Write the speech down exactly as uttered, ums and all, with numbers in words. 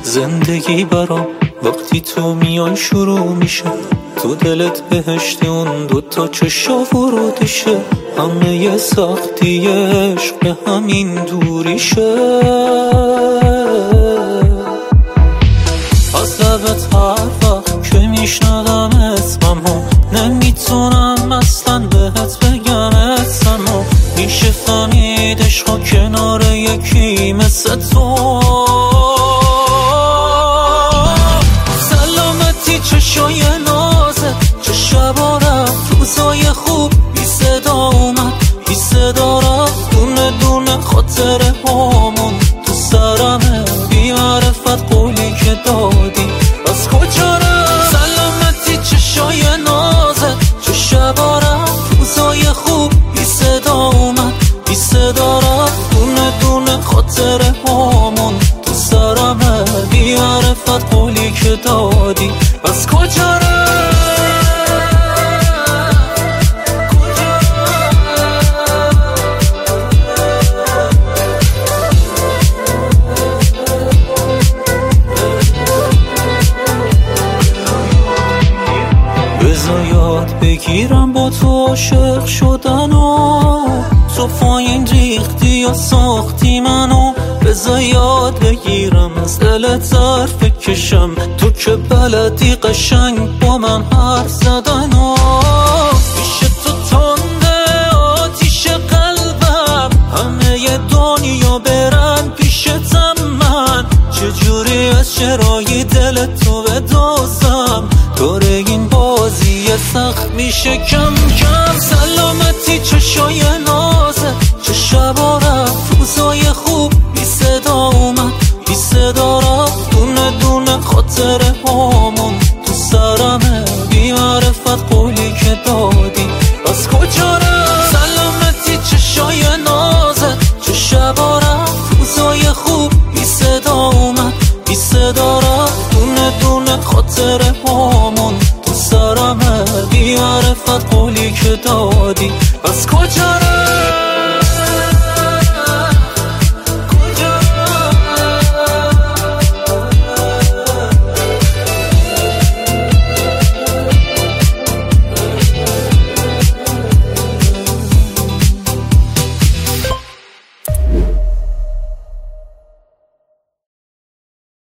زندگی برام وقتی تو میای شروع میشه، تو دلت بهشت اون دوتا چشا ورودشه، همه یه سختی عشق به همین دوریشه. از لبت هر وقت که میشنوم اسممو نمیتونم اصلا بهت بگم اسممو، میشه فهمید عشقا کنار یکی مثل تو. سلامتی چشای نازه، چه شبا رفت روزای خوب، بی صدا اومد بی صدا رفت، دونه دونه خاطره هامون تو سرمه، بی معرفت قولی که دادی از کجا رفت. سلامتی چشای نازه، چه شبا رفت روزای خوب، بی صدا اومد بی صدا رفت، دونه دونه خاطره هامون تو سرمه، بی معرفت قولی که دادی از کجا رفت. بذار یاد بگیرم با تو عاشق شدن و تو پایین ریختی یا ساختی منو، بذار یاد بگیرم از دلت حرف بکشم، تو که بلدی قشنگ با من حرف زدن و پیش تو تنده آتیش قلبم، همه ی دنیا برن پیشتم، من چجوری از چرایی دل تو بدازم، دور این بازی سخت میشه کم کم. سلامتی چشای نازه، چه شبا رفت روزای خوب، بی صدا اومد بی صدا رفت، دونه دونه خاطره هامون تو سرمه، بی معرفت قولی که دادی از کجا رفت. سلامتی چشای نازه، چه شبا رفت روزای خوب، بی صدا اومد بی صدا رفت، دونه دونه خاطره هامون تو سرمه، بی معرفت قولی که دادی از کجا رفت.